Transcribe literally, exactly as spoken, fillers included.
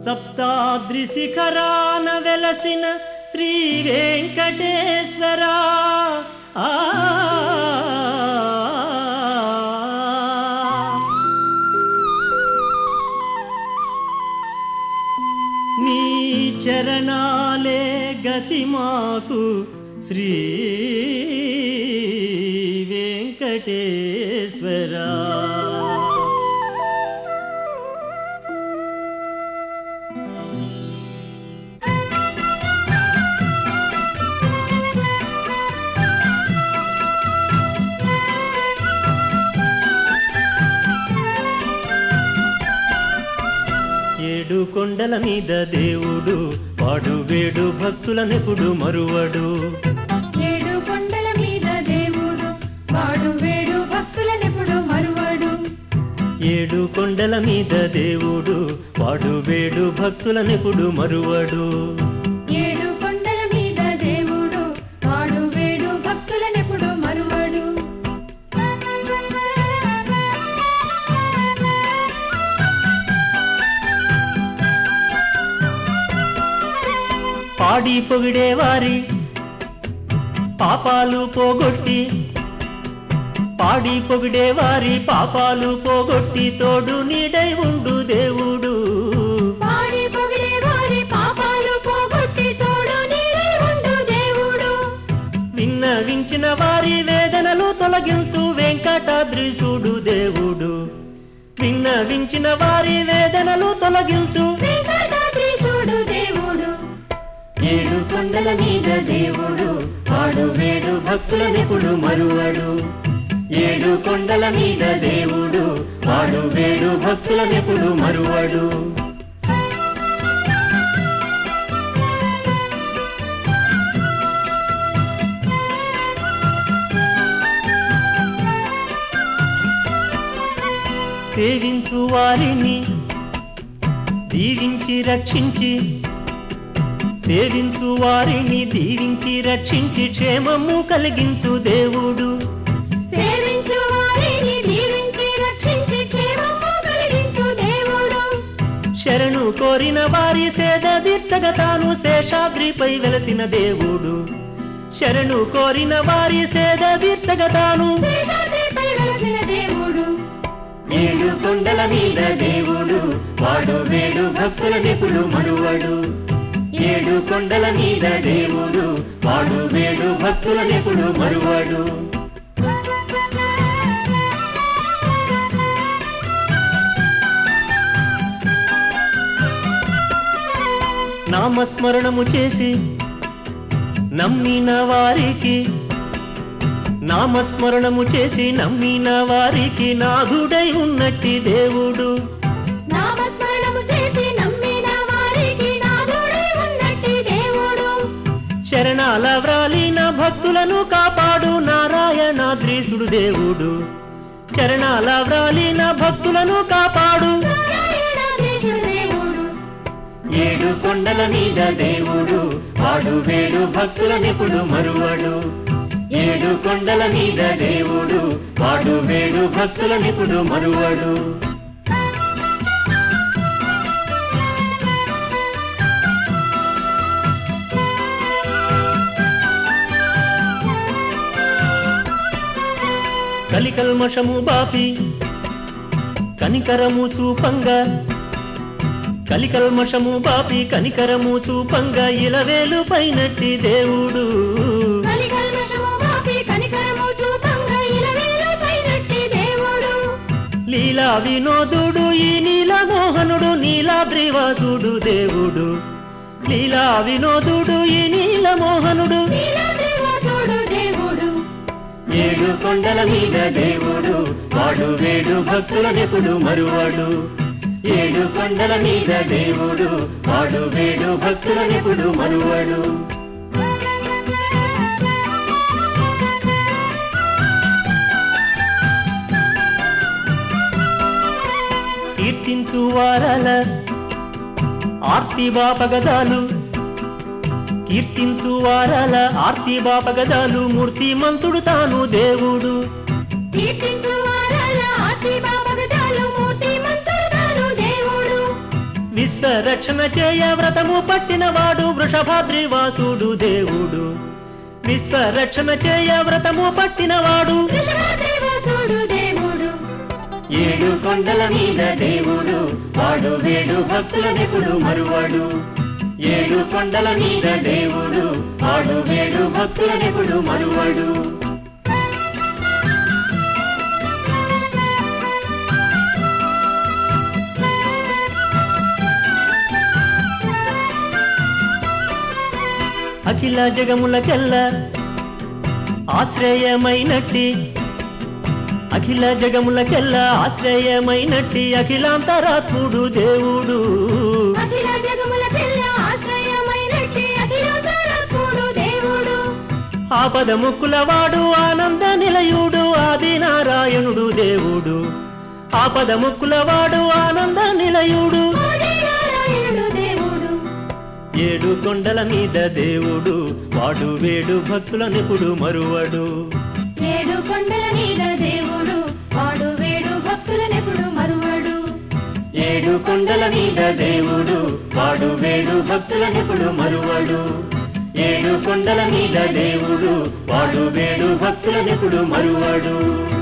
సప్తాద్రి శిఖరాన వెలసిన శ్రీ వెంకటేశ్వరా ఆ నీ చరణాలే గతి మాకు శ్రీ వెంకటేశ్వరా ఏడు కొండల మీద దేవుడు వాడు వేడు భక్తులనెప్పుడు మరువడు ఏడు కొండల మీద దేవుడు వాడు వేడు భక్తులనెప్పుడు మరువడు ఏడు కొండల మీద దేవుడు వాడు వేడు భక్తులనెప్పుడు మరువడు ఏడు కొండల మీద దేవుడు వాడు వేడు భక్తులనెప్పుడు మరువడు పాడి పొగిడే వారి పాపాలు పోగొట్టి పాడి పొగిడే వారి పాపాలు పోగొట్టి తోడు నీడై ఉండు దేవుడు పాడి పొగిడే వారి పాపాలు పోగొట్టి తోడు నీడై ఉండు దేవుడు విన్నవించిన వారి వేదనలు తొలగించు వెంకటాద్రీశుడు దేవుడు విన్నవించిన వారి వేదనలు తొలగించు వెంకటాద్రీశుడు దేవుడు ఏడు కొండల మీద దేవుడు వాడు వేడు భక్తులనెప్పుడు మరువడు ఏడు కొండల మీద దేవుడు వాడు వేడు భక్తులనెప్పుడు మరువడు సేవించు వారిని దీవించి రక్షించి సేవించు వారిని దీవించి రక్షించి క్షేమము కలిగించు దేవుడు సేవించు వారిని దీవించి రక్షించి క్షేమము కలిగించు దేవుడు శరణు కోరిన వారి సేద తీర్చగ తాను శేషాద్రిపై వెలసిన దేవుడు శరణు కోరిన వారి సేద తీర్చగ తాను శేషాద్రిపై వెలసిన దేవుడు ఏడు కొండల మీద దేవుడు వాడు వేడు భక్తులనెప్పుడు మరువడు ఏడు కొండల మీద దేవుడు వాడు వేడు భక్తులనెప్పుడు మరువడు నామస్మరణము చేసి నమ్మిన వారికి నామస్మరణము చేసి నమ్మిన వారికి నాథుడై ఉన్నట్టి దేవుడు నామస్మరణము చేసి నమ్మిన వారికి నాథుడై ఉన్నట్టి దేవుడు శరణాల వ్రాలిన భక్తులను కాపాడు నారాయణాద్రీశుడు దేవుడు శరణాల వ్రాలిన భక్తులను కాపాడు నారాయణాద్రీశుడు దేవుడు ఏడు కొండల మీద దేవుడు వాడు వేడు భక్తులనెప్పుడు మరువడు ఏడు కొండల మీద దేవుడు వాడు వేడు భక్తులనెప్పుడు మరువడు కలికల్మషము బాపి కనికరము చూపంగా కలికల్మషము బాపి కనికరము చూపంగా ఇలవేలు పైనట్టి దేవుడు కలికల్మషము బాపి కనికరము చూపంగా ఇలవేలు పైనట్టి దేవుడు లీలా వినోదుడు ఈ నీల మోహనుడు నీలాద్రివాసుడు దేవుడు లీలా వినోదుడు ఈ నీల మోహనుడు నీలాద్రివాసుడు దేవుడు ఏడు కొండల మీద దేవుడు వాడు వేడు భక్తులనెప్పుడు మరువడు ఏడు కొండల మీద దేవుడు వాడు వేడు భక్తులనెప్పుడు మరువడు కీర్తించు వారల ఆర్తి బాపగదాలు కీర్తించు వారల ఆర్తి బాపగదాలు మూర్తిమంతుడు తాను దేవుడు కీర్తించు వారల ఆర్తి బాపగదాలు మూర్తిమంతుడు తాను దేవుడు విశ్వ విశ్వరక్షణ చేయ వ్రతము పట్టినవాడు వృషభాద్రివాసుడు దేవుడు విశ్వరక్షణ చేయ వ్రతము పట్టినవాడు వృషభాద్రివాసుడు దేవుడు ఏడు కొండల మీద దేవుడు వాడు వేడు భక్తులనెప్పుడు మరువాడు ఏడు కొండల మీద దేవుడు వాడు వేడు భక్తులనెప్పుడు మరువాడు అఖిల జగములకెల్ల ఆశ్రయమైనట్టి అఖిల జగములకెల్ల ఆశ్రయమైనట్టి అఖిలాంతరాత్ముడు దేవుడు అఖిల జగములకెల్ల ఆశ్రయమైనట్టి అఖిలాంతరాత్ముడు దేవుడు ఆపద ముక్కులవాడు ఆనంద నిలయుడు ఆది నారాయణుడు దేవుడు ఆపద ముక్కులవాడు ఆనంద నిలయుడు ఆది నారాయణుడు దేవుడు ఏడు కొండల మీద దేవుడు వాడు వేడు భక్తులనెప్పుడు మరువడు ఏడు కొండల మీద దేవుడు వాడు వేడు భక్తులనెప్పుడు మరువడు ఏడు కొండల మీద దేవుడు వాడు వేడు భక్తులనెప్పుడు మరువడు ఏడు కొండల మీద దేవుడు వాడు వేడు భక్తులనెప్పుడు మరువడు